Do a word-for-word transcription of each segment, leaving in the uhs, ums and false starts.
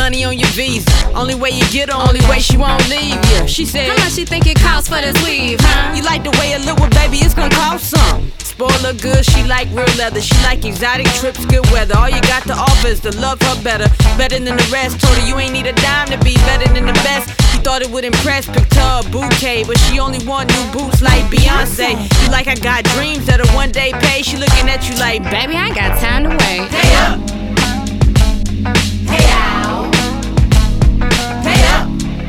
money on your visa. Only way you get her, only way she won't leave you. She said, how much she think it costs for this weave, huh? you like the way it look, well baby, it's gonna cost some. Spoil her good, she like real leather. She like exotic trips, good weather. All you got to offer is to love her better. Better than the rest, told her you ain't need a dime to be better than the best. She thought it would impress, picked her a bouquet, but she only want new boots like Beyonce. You like I got dreams that'll one day pay. She looking at you like, baby, I ain't got time to wait. Hey up, hey out, hey up,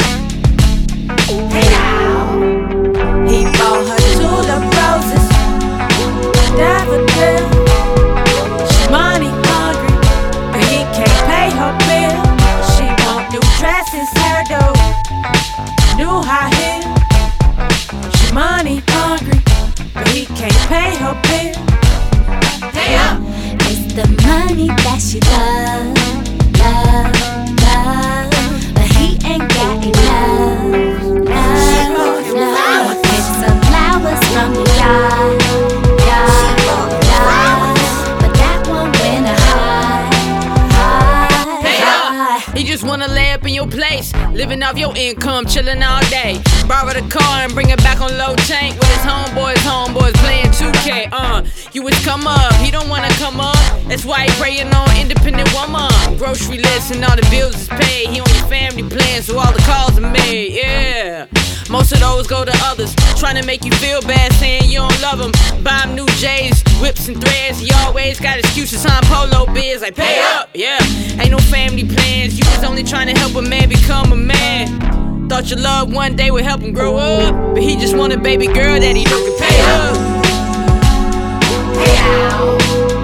hey out. He bought her tulip roses, daffodil. She money hungry, but he can't pay her bill. She want new dresses, hairdo, new high heel. She money hungry, but he can't pay her bill. Hey up. It's the money that she love, love, love, but he ain't got enough, love, love. It's some flowers from the yard, yard, yard, but that won't win a heart, heart, Hey heart. up. He just wanna lay up in your place, living off your income, chilling all day. Borrow the car and bring it back on low tank with his homeboys, homeboys playing two K. Uh, you was come up, he don't wanna come up. That's why he praying on independent woman. Grocery list and all the bills is paid. He on your family plan, so all the calls are made. Yeah. Most of those go to others, trying to make you feel bad, saying you don't love them. Buy him new J's, whips and threads. He always got excuses on polo biz, like pay up, yeah. Ain't no family plans, you was only trying to help a man become a man. Thought your love one day would help him grow up, but he just want a baby girl that he know can pay up. Hey out.